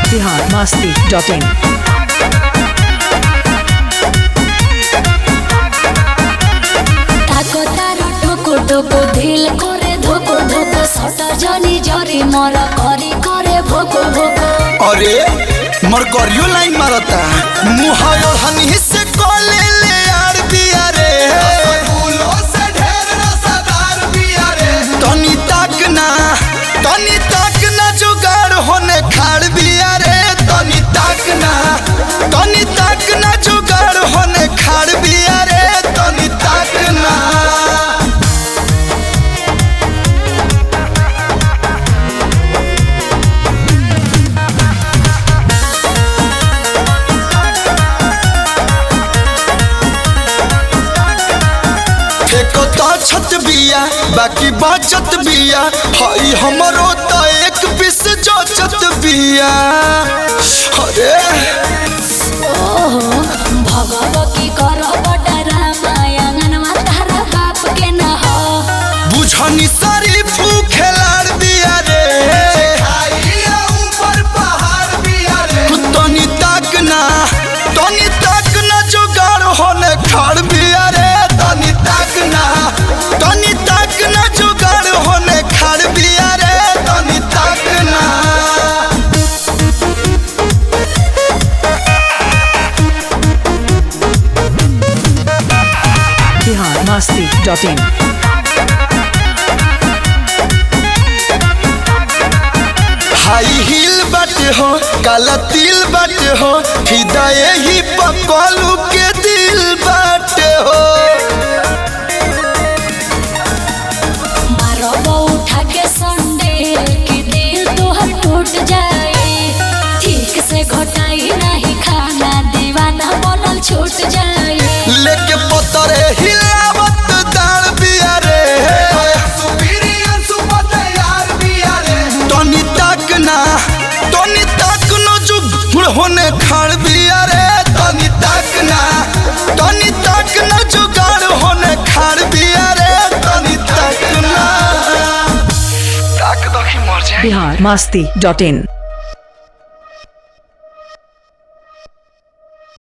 biharmasti.in ताको तारो टोको टोको दिल करे धोको धोको सटा जानी जरी मरा करी करे भोको भोको। अरे मरकरियो लाइन मारता मुहायो हनी से कोले ले यार बिया रे फूलों से ढेर रसदार बिया रे तनी तक ना जुगाड़ होने खाड़ बिया रे तनी तक ना जुगाड़ होने खाड़ बिया रे तनी तक ना। एको तो छत बिया बाकी बचत बिया हई हमरो तो एक पीस जोचत बिया। अरे भगव की करो बडरा मायांगन तारा बाप के न हो बुझनी शरीफ खेलाड़ बिया रे ऊपर पहाड़ बिया रे तनी तक ना जुगाड़ होने खाड़ बिया रे तनी तक ना जुगाड़ होने खाड़ बिया रे तनी तक ना। biharmasti.in हाई हिल बाटे हो काला तिल बाटे हो हृदय ही पकलू के दिल बाटे हो। मारो उठा के संडे की दिल तोहर टूट जाए ठीक से घटाई नहीं खाना दीवाना बनल छूट जाए लेके पतरे हिलावत दाल बिया रे तनी तक न जुगाड़ होने खाड़ बिया रे तनी तक न जुगाड़ होने खाड़ बिया रे तनी तक ना। biharmasti.in